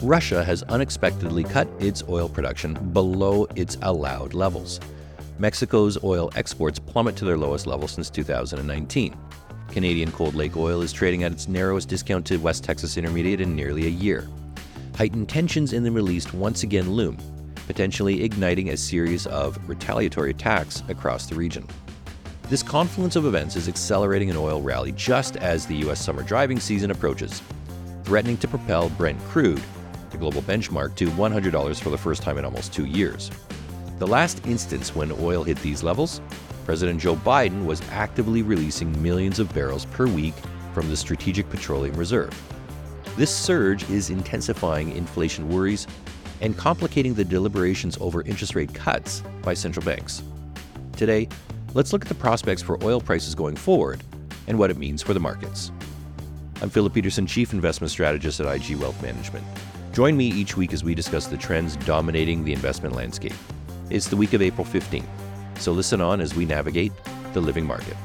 Russia has unexpectedly cut its oil production below its allowed levels. Mexico's oil exports plummet to their lowest level since 2019. Canadian Cold Lake oil is trading at its narrowest discount to West Texas Intermediate in nearly a year. Heightened tensions in the Middle East once again loom, potentially igniting a series of retaliatory attacks across the region. This confluence of events is accelerating an oil rally just as the U.S. summer driving season approaches, threatening to propel Brent crude, the global benchmark, to $100 for the first time in almost 2 years. The last instance when oil hit these levels, President Joe Biden was actively releasing millions of barrels per week from the Strategic Petroleum Reserve. This surge is intensifying inflation worries and complicating the deliberations over interest rate cuts by central banks. Today, let's look at the prospects for oil prices going forward and what it means for the markets. I'm Philip Peterson, Chief Investment Strategist at IG Wealth Management. Join me each week as we discuss the trends dominating the investment landscape. It's the week of April 15th, so listen on as we navigate the living market.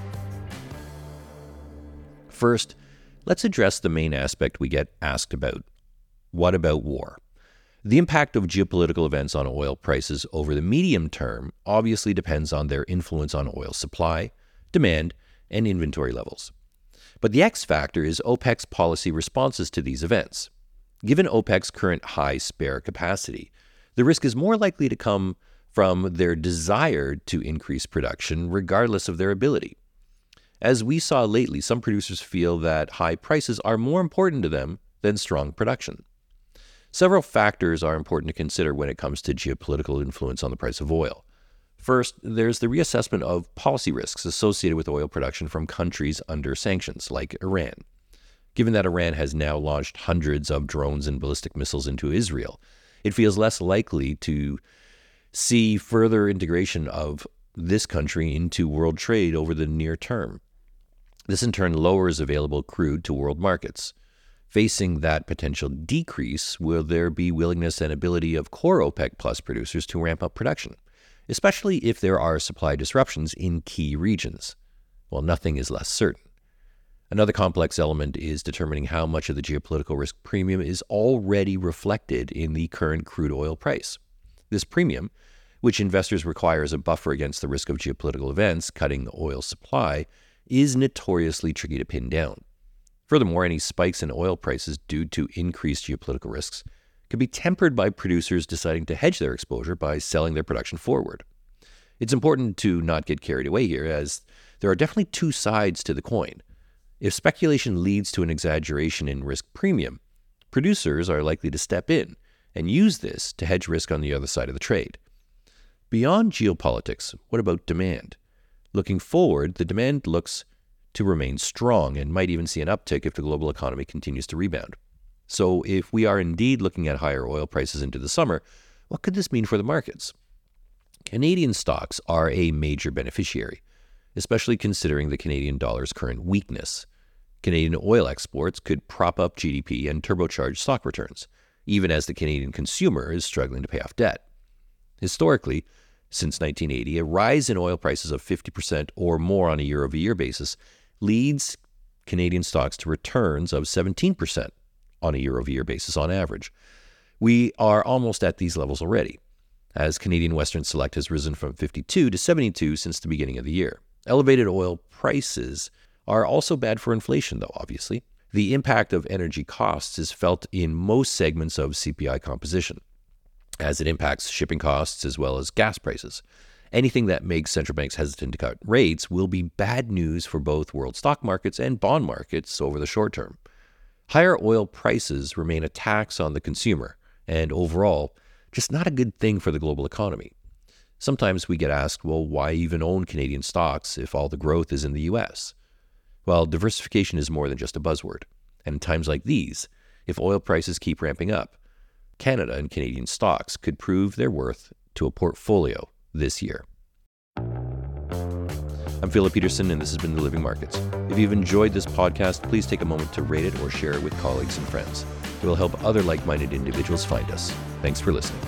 First, let's address the main aspect we get asked about. What about war? The impact of geopolitical events on oil prices over the medium term obviously depends on their influence on oil supply, demand, and inventory levels. But the X factor is OPEC's policy responses to these events. Given OPEC's current high spare capacity, the risk is more likely to come from their desire to increase production regardless of their ability. As we saw lately, some producers feel that high prices are more important to them than strong production. Several factors are important to consider when it comes to geopolitical influence on the price of oil. First, there's the reassessment of policy risks associated with oil production from countries under sanctions, like Iran. Given that Iran has now launched hundreds of drones and ballistic missiles into Israel, it feels less likely to see further integration of this country into world trade over the near term. This in turn lowers available crude to world markets. Facing that potential decrease, will there be willingness and ability of core OPEC Plus producers to ramp up production, especially if there are supply disruptions in key regions? Well, nothing is less certain. Another complex element is determining how much of the geopolitical risk premium is already reflected in the current crude oil price. This premium, which investors require as a buffer against the risk of geopolitical events cutting the oil supply, is notoriously tricky to pin down. Furthermore, any spikes in oil prices due to increased geopolitical risks could be tempered by producers deciding to hedge their exposure by selling their production forward. It's important to not get carried away here, as there are definitely two sides to the coin. If speculation leads to an exaggeration in risk premium, producers are likely to step in and use this to hedge risk on the other side of the trade. Beyond geopolitics, what about demand? Looking forward, the demand looks to remain strong and might even see an uptick if the global economy continues to rebound. So if we are indeed looking at higher oil prices into the summer, what could this mean for the markets? Canadian stocks are a major beneficiary, especially considering the Canadian dollar's current weakness. Canadian oil exports could prop up GDP and turbocharge stock returns, even as the Canadian consumer is struggling to pay off debt. Historically, since 1980, a rise in oil prices of 50% or more on a year-over-year basis leads Canadian stocks to returns of 17% on a year-over-year basis on average. We are almost at these levels already, as Canadian Western Select has risen from 52 to 72 since the beginning of the year. Elevated oil prices are also bad for inflation, though, obviously. The impact of energy costs is felt in most segments of CPI composition, as it impacts shipping costs as well as gas prices. Anything that makes central banks hesitant to cut rates will be bad news for both world stock markets and bond markets over the short term. Higher oil prices remain a tax on the consumer, and overall, just not a good thing for the global economy. Sometimes we get asked, well, why even own Canadian stocks if all the growth is in the U.S.? Well, diversification is more than just a buzzword. And in times like these, if oil prices keep ramping up, Canada and Canadian stocks could prove their worth to a portfolio this year. I'm Philip Peterson, and this has been The Living Markets. If you've enjoyed this podcast, please take a moment to rate it or share it with colleagues and friends. It will help other like-minded individuals find us. Thanks for listening.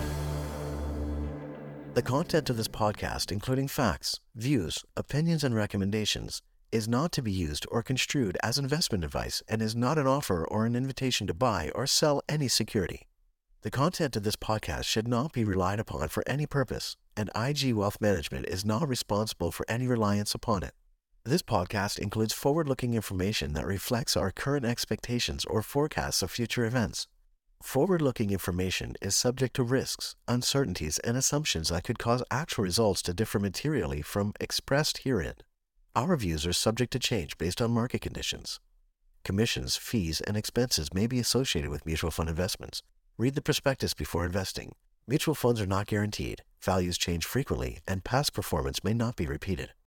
The content of this podcast, including facts, views, opinions, and recommendations, is not to be used or construed as investment advice and is not an offer or an invitation to buy or sell any security. The content of this podcast should not be relied upon for any purpose, and IG Wealth Management is not responsible for any reliance upon it. This podcast includes forward-looking information that reflects our current expectations or forecasts of future events. Forward-looking information is subject to risks, uncertainties, and assumptions that could cause actual results to differ materially from expressed herein. Our views are subject to change based on market conditions. Commissions, fees, and expenses may be associated with mutual fund investments. Read the prospectus before investing. Mutual funds are not guaranteed, values change frequently, and past performance may not be repeated.